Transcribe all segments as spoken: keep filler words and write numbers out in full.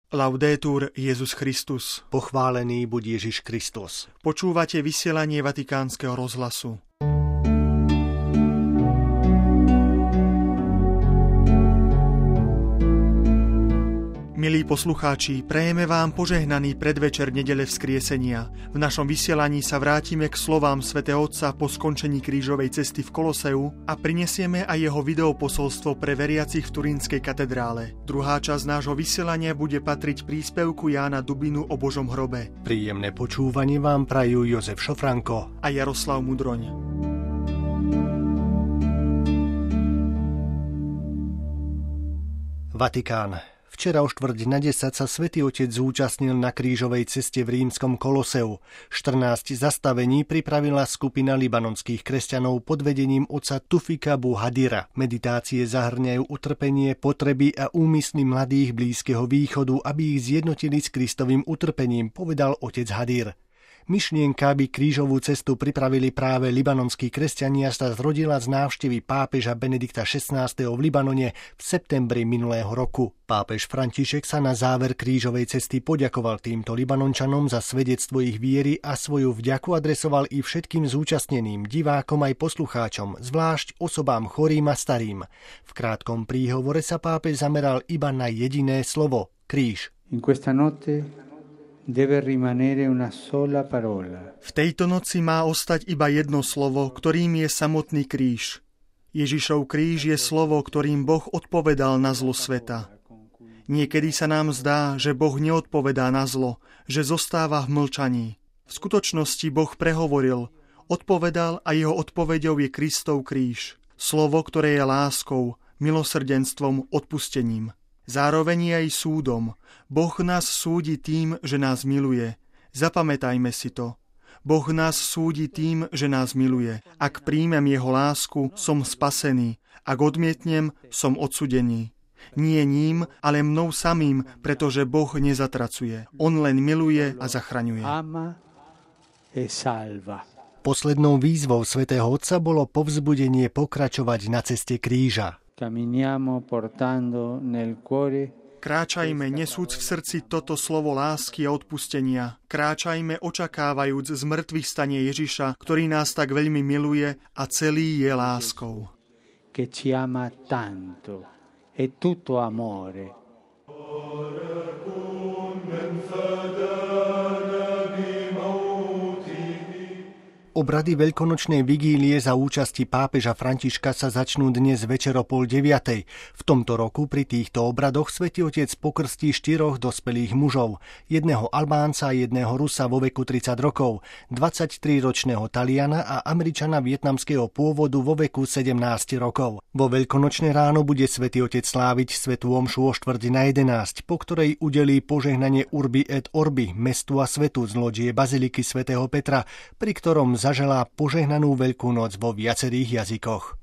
Laudetur Jesus Christus. Pochválený buď Ježiš Kristus. Počúvate vysielanie Vatikánskeho rozhlasu. Milí poslucháči, prejeme vám požehnaný predvečer nedele Vzkriesenia. V našom vysielaní sa vrátime k slovám svätého Otca po skončení krížovej cesty v Koloseu a prinesieme aj jeho videoposolstvo pre veriacich v Turínskej katedrále. Druhá časť nášho vysielania bude patriť príspevku Jána Dubinu o Božom hrobe. Príjemné počúvanie vám prajú Jozef Šofranko a Jaroslav Mudroň. Vatikán. Včera o štvrť na desať sa Svätý Otec zúčastnil na krížovej ceste v rímskom Koloseu. štrnásť zastavení pripravila skupina libanonských kresťanov pod vedením otca Tufika Buhadira. Meditácie zahŕňajú utrpenie, potreby a úmysly mladých Blízkeho východu, aby ich zjednotili s Kristovým utrpením, povedal otec Hadir. Myšlienka, aby krížovú cestu pripravili práve libanonskí kresťania, sa zrodila z návštevy pápeža Benedikta šestnásteho v Libanone v septembri minulého roku. Pápež František sa na záver krížovej cesty poďakoval týmto Libanončanom za svedectvo ich viery a svoju vďaku adresoval i všetkým zúčastneným, divákom aj poslucháčom, zvlášť osobám chorým a starým. V krátkom príhovore sa pápež zameral iba na jediné slovo – kríž. In questa notte deve rimanere una sola parola. V tejto noci má ostať iba jedno slovo, ktorým je samotný kríž. Ježišov kríž je slovo, ktorým Boh odpovedal na zlo sveta. Niekedy sa nám zdá, že Boh neodpovedá na zlo, že zostáva v mlčaní. V skutočnosti Boh prehovoril, odpovedal a jeho odpoveďou je Kristov kríž. Slovo, ktoré je láskou, milosrdenstvom, odpustením. Zároveň je aj súdom. Boh nás súdi tým, že nás miluje. Zapamätajme si to. Boh nás súdi tým, že nás miluje. Ak príjmem jeho lásku, som spasený. Ak odmietnem, som odsúdený. Nie ním, ale mnou samým, pretože Boh nezatracuje. On len miluje a zachraňuje. Poslednou výzvou svätého Otca bolo povzbudenie pokračovať na ceste kríža. Kráčajme, nesúc v srdci toto slovo lásky a odpustenia. Kráčajme, očakávajúc zmrtvých stanie Ježiša, ktorý nás tak veľmi miluje a celý je láskou. Che ci ama tanto, è tutto amore. Obrady veľkonočnej vigílie za účasti pápeža Františka sa začnú dnes večer o pol deviatej. V tomto roku pri týchto obradoch Svätý Otec pokrstí štyroch dospelých mužov, jedného Albánca a jedného Rusa vo veku tridsať rokov, dvadsaťtriročného Taliana a Američana vietnamského pôvodu vo veku sedemnásť rokov. Vo veľkonočné ráno bude Svätý Otec sláviť svätú omšu o štvrť na jedenásť, po ktorej udelí požehnanie Urbi et Orbi, mestu a svetu z lóžie baziliky svätého Petra, pri ktorom zaželá požehnanú Veľkú noc vo viacerých jazykoch.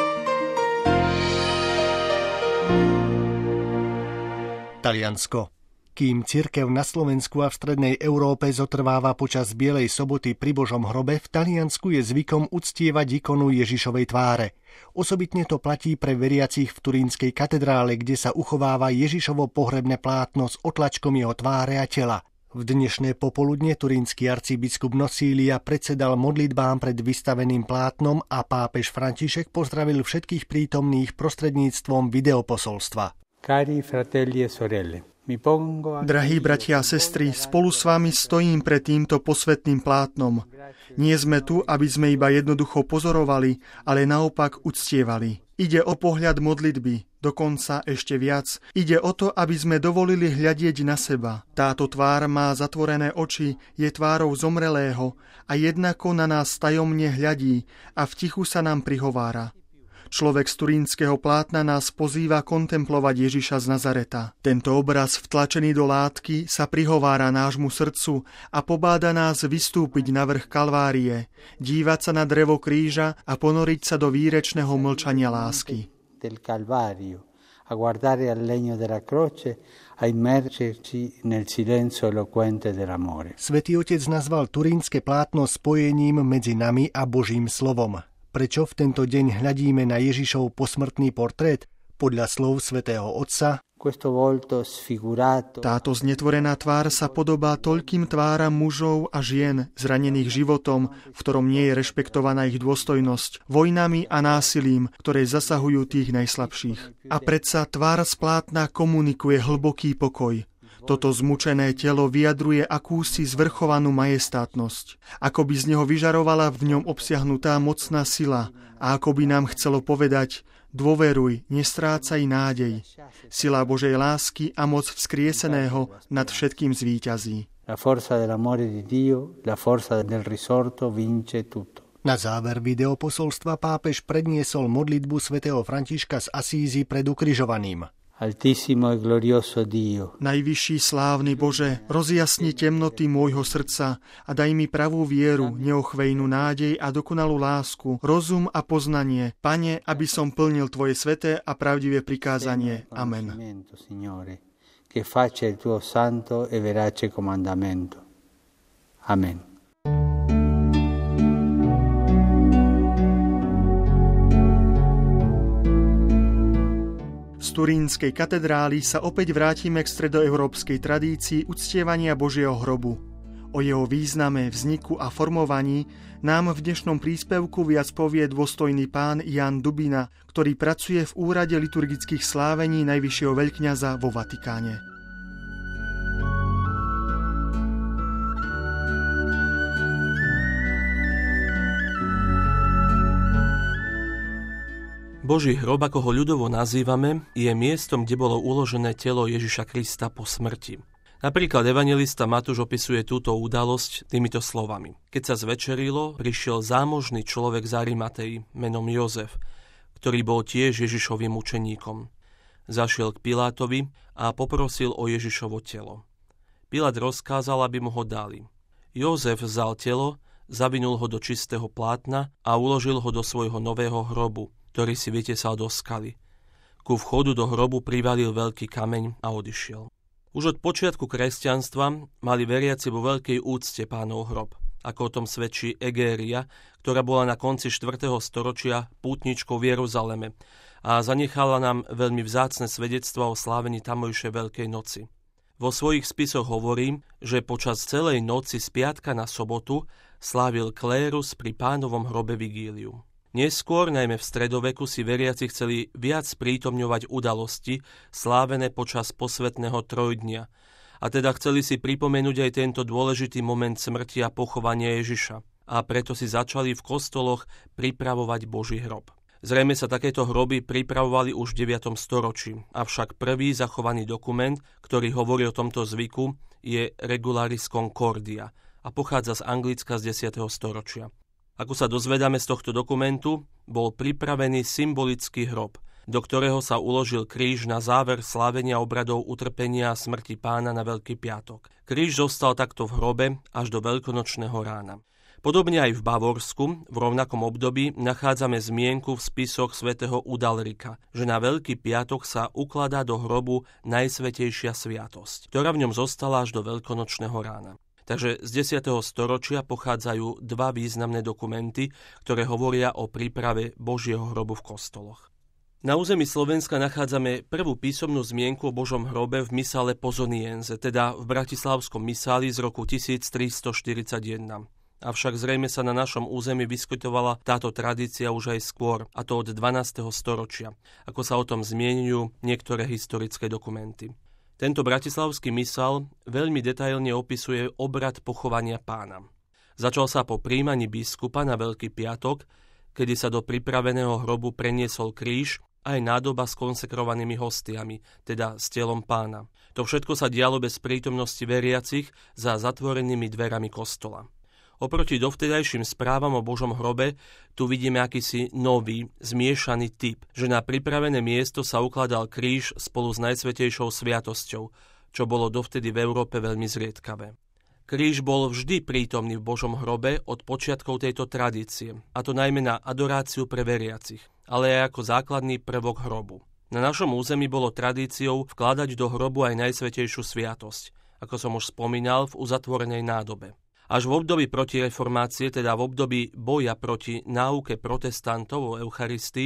Taliansko. Kým cirkev na Slovensku a v strednej Európe zotrváva počas Bielej soboty pri Božom hrobe, v Taliansku je zvykom uctievať ikonu Ježišovej tváre. Osobitne to platí pre veriacich v Turínskej katedrále, kde sa uchováva Ježišovo pohrebné plátno s otlačkom jeho tváre a tela. V dnešné popoludne turínsky arcibiskup Nosília predsedal modlitbám pred vystaveným plátnom a pápež František pozdravil všetkých prítomných prostredníctvom videoposolstva. Cari fratelli e sorelle, mi pongo... Drahí bratia a sestry, spolu s vami stojím pred týmto posvätným plátnom. Nie sme tu, aby sme iba jednoducho pozorovali, ale naopak uctievali. Ide o pohľad modlitby, dokonca ešte viac. Ide o to, aby sme dovolili hľadieť na seba. Táto tvár má zatvorené oči, je tvárou zomrelého a jednako na nás tajomne hľadí a v tichu sa nám prihovára. Človek z turínskeho plátna nás pozýva kontemplovať Ježiša z Nazareta. Tento obraz vtlačený do látky sa prihovára nášmu srdcu a pobáda nás vystúpiť na vrch Kalvárie, dívať sa na drevo kríža a ponoriť sa do výrečného mlčania lásky. Del Calvario, a guardare al legno della croce, a immergerci nel silenzio eloquente dell'amore. Svätý Otec nazval turínske plátno spojením medzi nami a Božím slovom. Prečo v tento deň hľadíme na Ježišov posmrtný portrét? Podľa slov svätého Otca, táto znetvorená tvár sa podobá toľkým tváram mužov a žien zranených životom, v ktorom nie je rešpektovaná ich dôstojnosť, vojnami a násilím, ktoré zasahujú tých najslabších. A predsa tvár z plátna komunikuje hlboký pokoj. Toto zmučené telo vyjadruje akúsi zvrchovanú majestátnosť, ako by z neho vyžarovala v ňom obsiahnutá mocná sila a ako by nám chcelo povedať: dôveruj, nestrácaj nádej. Sila Božej lásky a moc vzkrieseného nad všetkým zvíťazí. Na záver videoposolstva pápež predniesol modlitbu svätého Františka z Asízy pred ukrižovaným. Altissimo e glorioso Dio. Najvyšší slávny Bože, rozjasni temnoty môjho srdca a daj mi pravú vieru, neochvejnú nádej a dokonalú lásku, rozum a poznanie, Pane, aby som plnil Tvoje sveté a pravdivé prikázanie. Amen. Che faccia il tuo santo e verace comandamento. Amen. Z Turínskej katedrály sa opäť vrátime k stredoeurópskej tradícii uctievania Božieho hrobu. O jeho význame, vzniku a formovaní nám v dnešnom príspevku viac povie dôstojný pán Ján Dubina, ktorý pracuje v úrade liturgických slávení najvyššieho veľkňaza vo Vatikáne. Boží hrob, ako ho ľudovo nazývame, je miestom, kde bolo uložené telo Ježiša Krista po smrti. Napríklad evanjelista Matúš opisuje túto udalosť týmito slovami. Keď sa zvečerilo, prišiel zámožný človek z Arimatei menom Jozef, ktorý bol tiež Ježišovým učeníkom. Zašiel k Pilátovi a poprosil o Ježišovo telo. Pilát rozkázal, aby mu ho dali. Jozef vzal telo, zavinul ho do čistého plátna a uložil ho do svojho nového hrobu, ktorý si vytesal do skaly. Ku vchodu do hrobu privalil veľký kameň a odišiel. Už od počiatku kresťanstva mali veriaci vo veľkej úcte Pánov hrob, ako o tom svedčí Egéria, ktorá bola na konci štvrtého storočia pútničkou v Jeruzaleme a zanechala nám veľmi vzácne svedectvá o slávení tamojšej Veľkej noci. Vo svojich spisoch hovorí, že počas celej noci z piatka na sobotu slávil klérus pri Pánovom hrobe vigíliu. Neskôr, najmä v stredoveku, si veriaci chceli viac prítomňovať udalosti slávené počas posvätného trojdnia, a teda chceli si pripomenúť aj tento dôležitý moment smrti a pochovania Ježiša, a preto si začali v kostoloch pripravovať Boží hrob. Zrejme sa takéto hroby pripravovali už v deviatom storočí, avšak prvý zachovaný dokument, ktorý hovorí o tomto zvyku, je Regularis Concordia a pochádza z Anglicka z desiateho storočia. Ako sa dozvedáme z tohto dokumentu, bol pripravený symbolický hrob, do ktorého sa uložil kríž na záver slávenia obradov utrpenia a smrti Pána na Veľký piatok. Kríž zostal takto v hrobe až do veľkonočného rána. Podobne aj v Bavorsku v rovnakom období nachádzame zmienku v spisoch svätého Udalrika, že na Veľký piatok sa ukladá do hrobu Najsvätejšia sviatosť, ktorá v ňom zostala až do veľkonočného rána. Takže z desiateho storočia pochádzajú dva významné dokumenty, ktoré hovoria o príprave Božieho hrobu v kostoloch. Na území Slovenska nachádzame prvú písomnú zmienku o Božom hrobe v misale Pozoniense, teda v bratislavskom misáli z roku tisíctristoštyridsaťjeden. Avšak zrejme sa na našom území vyskytovala táto tradícia už aj skôr, a to od dvanásteho storočia, ako sa o tom zmieňujú niektoré historické dokumenty. Tento bratislavský misál veľmi detailne opisuje obrad pochovania Pána. Začal sa po prijímaní biskupa na Veľký piatok, kedy sa do pripraveného hrobu preniesol kríž aj nádoba s konsekrovanými hostiami, teda s telom Pána. To všetko sa dialo bez prítomnosti veriacich za zatvorenými dverami kostola. Oproti dovtedajším správam o Božom hrobe tu vidíme akýsi nový, zmiešaný typ, že na pripravené miesto sa ukladal kríž spolu s Najsvätejšou sviatosťou, čo bolo dovtedy v Európe veľmi zriedkavé. Kríž bol vždy prítomný v Božom hrobe od počiatkov tejto tradície, a to najmä na adoráciu pre veriacich, ale aj ako základný prvok hrobu. Na našom území bolo tradíciou vkladať do hrobu aj Najsvätejšiu sviatosť, ako som už spomínal, v uzatvorenej nádobe. Až v období protireformácie, teda v období boja proti náuke protestantov o Eucharistii,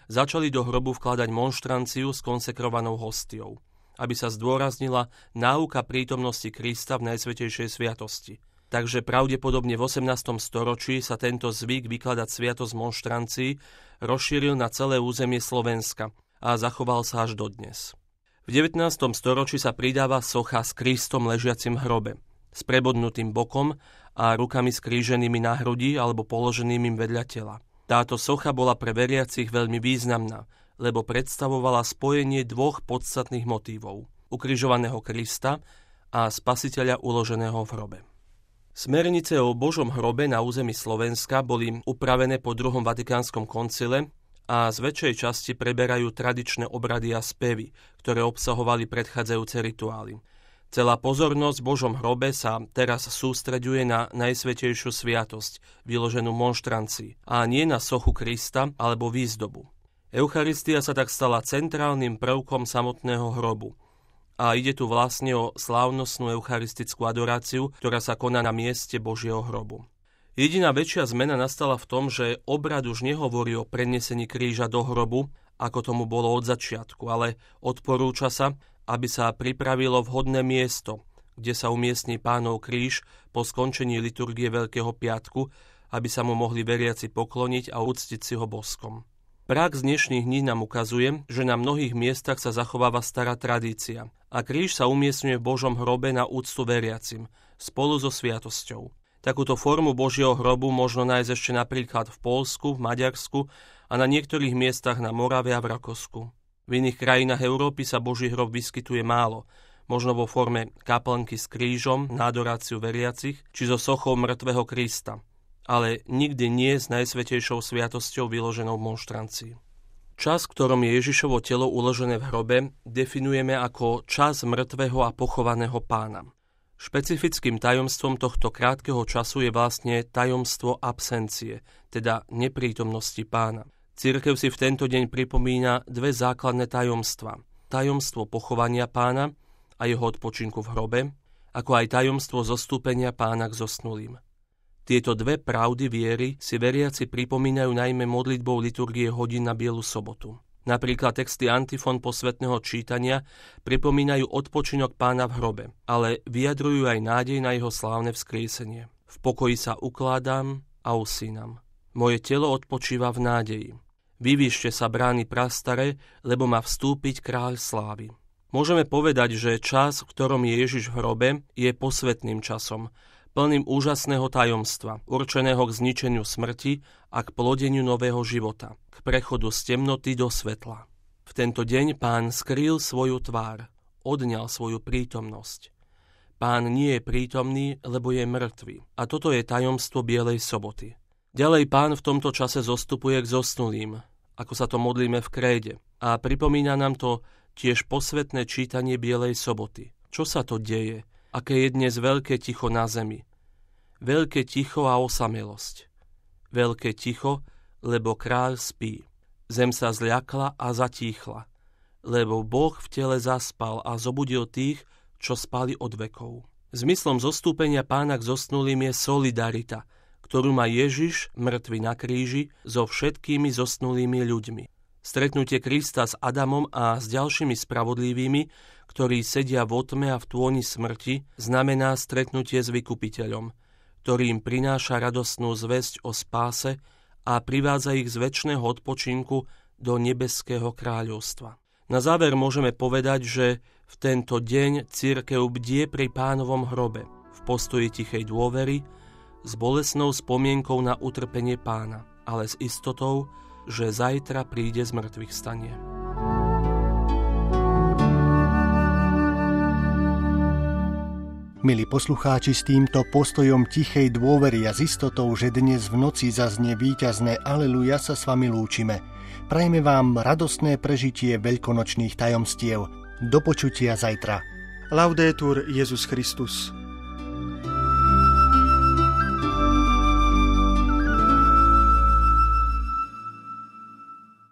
Začali do hrobu vkladať monštranciu s konsekrovanou hostiou, aby sa zdôraznila náuka prítomnosti Krista v Najsvätejšej sviatosti. Takže pravdepodobne v osemnástom storočí sa tento zvyk vykladať sviatosť monštrancií rozšíril na celé územie Slovenska a zachoval sa až dodnes. V devätnástom storočí sa pridáva socha s Kristom ležiacim v hrobe, s prebodnutým bokom a rukami skríženými na hrudi alebo položenými vedľa tela. Táto socha bola pre veriacich veľmi významná, lebo predstavovala spojenie dvoch podstatných motívov: ukrižovaného Krista a Spasiteľa uloženého v hrobe. Smernice o Božom hrobe na území Slovenska boli upravené po druhom Vatikánskom koncile a z väčšej časti preberajú tradičné obrady a spevy, ktoré obsahovali predchádzajúce rituály. Celá pozornosť v Božom hrobe sa teraz sústreďuje na Najsvätejšiu sviatosť, vyloženú monštrancii, a nie na sochu Krista alebo výzdobu. Eucharistia sa tak stala centrálnym prvkom samotného hrobu. A ide tu vlastne o slávnostnú eucharistickú adoráciu, ktorá sa koná na mieste Božieho hrobu. Jediná väčšia zmena nastala v tom, že obrad už nehovorí o prenesení kríža do hrobu, ako tomu bolo od začiatku, ale odporúča sa, aby sa pripravilo vhodné miesto, kde sa umiestni Pánov kríž po skončení liturgie Veľkého piatku, aby sa mu mohli veriaci pokloniť a uctiť si ho boskom. Prax dnešných dní nám ukazuje, že na mnohých miestach sa zachováva stará tradícia a kríž sa umiestňuje v Božom hrobe na úctu veriacim, spolu so sviatosťou. Takúto formu Božieho hrobu možno nájsť ešte napríklad v Poľsku, v Maďarsku a na niektorých miestach na Morave a v Rakúsku. V iných krajinách Európy sa Boží hrob vyskytuje málo, možno vo forme kaplnky s krížom na adoráciu veriacich či so sochou mŕtvého Krista, ale nikdy nie s Najsvätejšou sviatosťou vyloženou v monštrancii. Čas, v ktorom je Ježišovo telo uložené v hrobe, definujeme ako čas mŕtvého a pochovaného Pána. Špecifickým tajomstvom tohto krátkeho času je vlastne tajomstvo absencie, teda neprítomnosti Pána. Cirkev si v tento deň pripomína dve základné tajomstva. Tajomstvo pochovania Pána a jeho odpočinku v hrobe, ako aj tajomstvo zostúpenia Pána k zosnulým. Tieto dve pravdy viery si veriaci pripomínajú najmä modlitbou liturgie hodín na Bielu sobotu. Napríklad texty antifón posvätného čítania pripomínajú odpočinok Pána v hrobe, ale vyjadrujú aj nádej na jeho slávne vzkriesenie. V pokoji sa ukládam a usínam. Moje telo odpočíva v nádeji. Vyvíšte sa brány prastare, lebo má vstúpiť kráľ slávy. Môžeme povedať, že čas, v ktorom je Ježiš v hrobe, je posvätným časom, plným úžasného tajomstva, určeného k zničeniu smrti a k plodeniu nového života, k prechodu z temnoty do svetla. V tento deň Pán skrýl svoju tvár, odňal svoju prítomnosť. Pán nie je prítomný, lebo je mŕtvy. A toto je tajomstvo Bielej soboty. Ďalej Pán v tomto čase zostupuje k zosnulým, ako sa to modlíme v kréde. A pripomína nám to tiež posvätné čítanie Bielej soboty. Čo sa to deje? Aké je dnes veľké ticho na zemi. Veľké ticho a osamelosť. Veľké ticho, lebo kráľ spí. Zem sa zľakla a zatíchla, lebo Boh v tele zaspal a zobudil tých, čo spali od vekov. Zmyslom zostúpenia Pána k zosnulým je solidarita, ktorú má Ježiš, mŕtvy na kríži, so všetkými zosnulými ľuďmi. Stretnutie Krista s Adamom a s ďalšími spravodlivými, ktorí sedia v otme a v tôni smrti, znamená stretnutie s Vykupiteľom, ktorý im prináša radostnú zvesť o spáse a privádza ich z večného odpočinku do nebeského kráľovstva. Na záver môžeme povedať, že v tento deň cirkev bdie pri Pánovom hrobe, v postoji tichej dôvery, s bolesnou spomienkou na utrpenie Pána, ale s istotou, že zajtra príde z mŕtvych stanie. Milí poslucháči, s týmto postojom tichej dôvery a s istotou, že dnes v noci zaznie víťazné Aleluja, sa s vami lúčime. Prajme vám radostné prežitie veľkonočných tajomstiev. Do počutia zajtra. Laudetur Jesus Christus.